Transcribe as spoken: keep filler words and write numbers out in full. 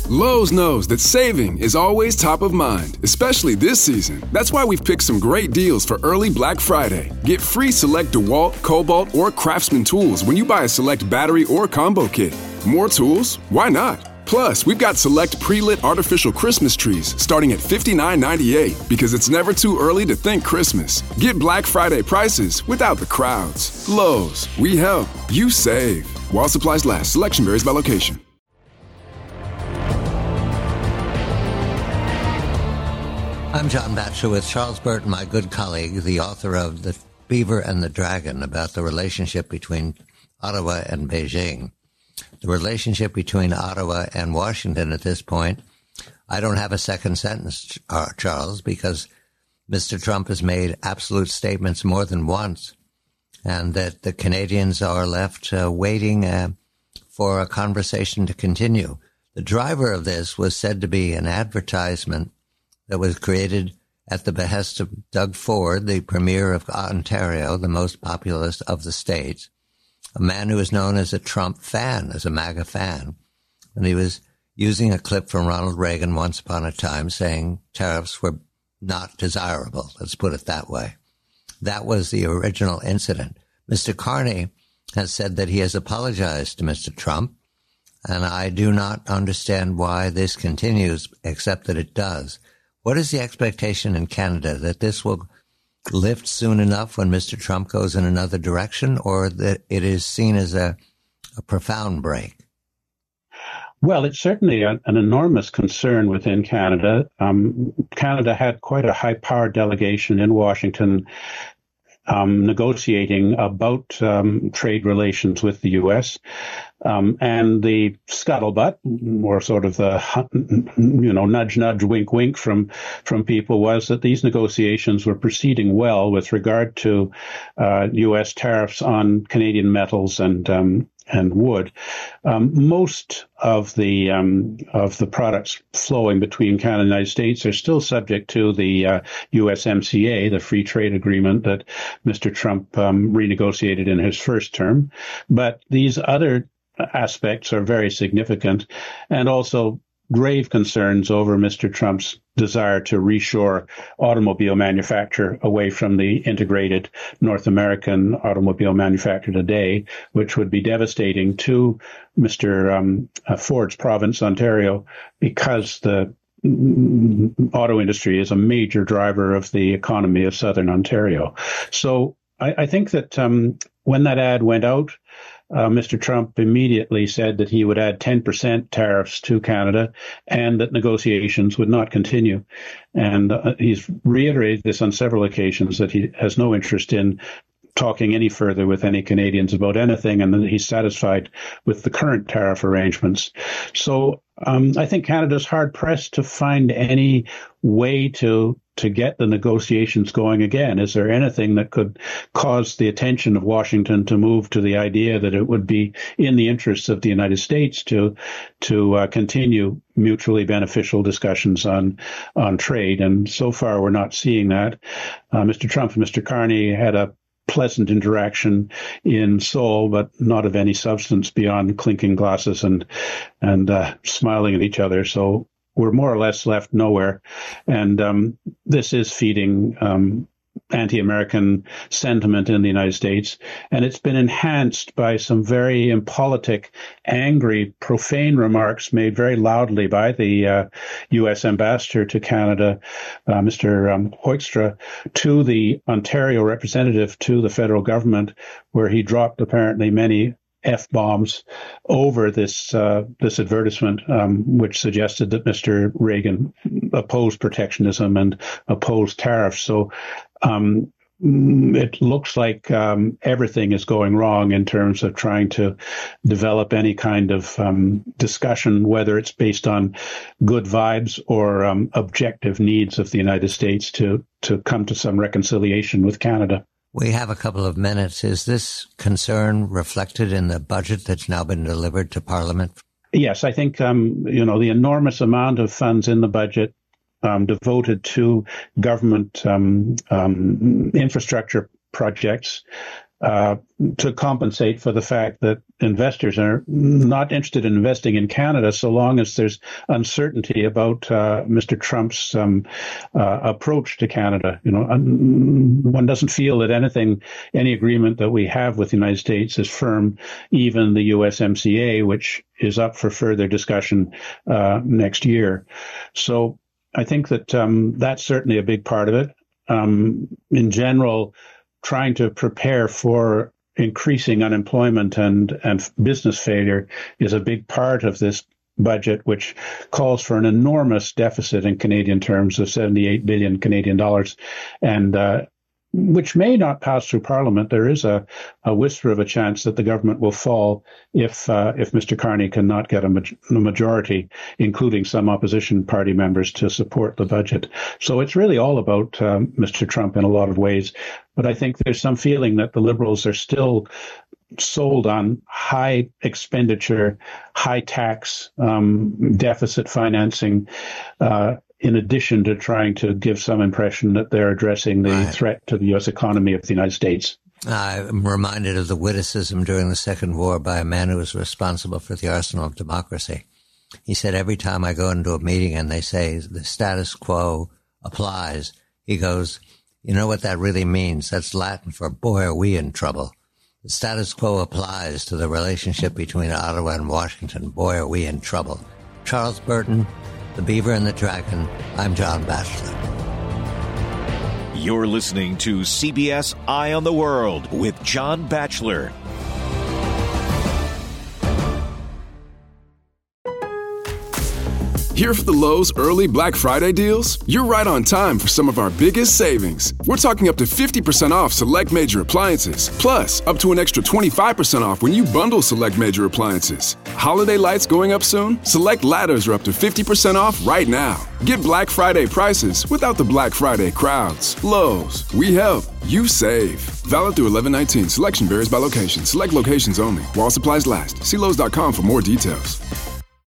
Lowe's knows that saving is always top of mind, especially this season. That's why we've picked some great deals for early Black Friday. Get free select DeWalt, Cobalt, or Craftsman tools when you buy a select battery or combo kit. More tools? Why not? Plus, we've got select pre-lit artificial Christmas trees starting at fifty-nine ninety-eight because it's never too early to think Christmas. Get Black Friday prices without the crowds. Lowe's, we help, you save. While supplies last, selection varies by location. I'm John Batchelor with Charles Burton, my good colleague, the author of The Beaver and the Dragon, about the relationship between Ottawa and Beijing. The relationship between Ottawa and Washington at this point, I don't have a second sentence, Charles, because Mister Trump has made absolute statements more than once, and that the Canadians are left uh, waiting uh, for a conversation to continue. The driver of this was said to be an advertisement that was created at the behest of Doug Ford, the Premier of Ontario, the most populous of the states, a man who is known as a Trump fan, as a MAGA fan. And he was using a clip from Ronald Reagan once upon a time saying tariffs were not desirable. Let's put it that way. That was the original incident. Mister Carney has said that he has apologized to Mister Trump, and I do not understand why this continues, except that it does. What is the expectation in Canada, that this will lift soon enough when Mister Trump goes in another direction, or that it is seen as a, a profound break? Well, it's certainly a, an enormous concern within Canada. Um, Canada had quite a high-powered delegation in Washington um, negotiating about um, trade relations with the U S. Um, and the scuttlebutt, or sort of the, you know, nudge, nudge, wink, wink from from people, was that these negotiations were proceeding well with regard to uh, U S tariffs on Canadian metals and um, and wood. Um, most of the um, of the products flowing between Canada and the United States are still subject to the uh, U S M C A, the free trade agreement that Mister Trump um, renegotiated in his first term. But these other aspects are very significant, and also grave concerns over Mister Trump's desire to reshore automobile manufacture away from the integrated North American automobile manufacture today, which would be devastating to Mister Um, uh, Ford's province, Ontario, because the auto industry is a major driver of the economy of Southern Ontario. So I, I think that um, when that ad went out, Uh, Mister Trump immediately said that he would add ten percent tariffs to Canada and that negotiations would not continue. And uh, he's reiterated this on several occasions, that he has no interest in talking any further with any Canadians about anything, and that he's satisfied with the current tariff arrangements. So um, I think Canada's hard-pressed to find any way to to get the negotiations going again. Is there anything that could cause the attention of Washington to move to the idea that it would be in the interests of the United States to to uh, continue mutually beneficial discussions on on trade? And so far, we're not seeing that. Uh, Mister Trump and Mister Carney had a pleasant interaction in Seoul, but not of any substance beyond clinking glasses and and uh, smiling at each other. So we're more or less left nowhere. And um, this is feeding um, anti-American sentiment in the United States. And it's been enhanced by some very impolitic, angry, profane remarks made very loudly by the uh, U S ambassador to Canada, uh, Mister Um, Hoekstra, to the Ontario representative to the federal government, where he dropped apparently many F-bombs over this uh, this advertisement, um, which suggested that Mister Reagan opposed protectionism and opposed tariffs. So um, it looks like um, everything is going wrong in terms of trying to develop any kind of um, discussion, whether it's based on good vibes or um, objective needs of the United States to to come to some reconciliation with Canada. We have a couple of minutes. Is this concern reflected in the budget that's now been delivered to Parliament? Yes, I think, um, you know, the enormous amount of funds in the budget um, devoted to government um, um, infrastructure projects uh, to compensate for the fact that investors are not interested in investing in Canada so long as there's uncertainty about uh, Mister Trump's um, uh, approach to Canada. You know, one doesn't feel that anything, any agreement that we have with the United States is firm, even the U S M C A, which is up for further discussion uh, next year. So I think that um, that's certainly a big part of it. Um, in general, trying to prepare for increasing unemployment and, and business failure is a big part of this budget, which calls for an enormous deficit in Canadian terms of seventy-eight billion Canadian dollars, and uh, which may not pass through Parliament. There is a, a whisper of a chance that the government will fall if uh, if Mister Carney cannot get a, ma- a majority, including some opposition party members, to support the budget. So it's really all about um, Mister Trump in a lot of ways. But I think there's some feeling that the Liberals are still sold on high expenditure, high tax, um, deficit financing, uh, in addition to trying to give some impression that they're addressing the right. threat to the U S economy of the United States. I'm reminded of the witticism during the Second War by a man who was responsible for the arsenal of democracy. He said, every time I go into a meeting and they say the status quo applies, he goes, you know what that really means? That's Latin for, boy, are we in trouble. The status quo applies to the relationship between Ottawa and Washington. Boy, are we in trouble. Charles Burton, The Beaver and the Dragon. I'm John Batchelor. You're listening to C B S Eye on the World with John Batchelor. Here for the Lowe's early Black Friday deals? You're right on time for some of our biggest savings. We're talking up to fifty percent off select major appliances, plus up to an extra twenty-five percent off when you bundle select major appliances. Holiday lights going up soon? Select ladders are up to fifty percent off right now. Get Black Friday prices without the Black Friday crowds. Lowe's, we help, you save. Valid through eleven nineteen. Selection varies by location. Select locations only. While supplies last. See Lowe's dot com for more details.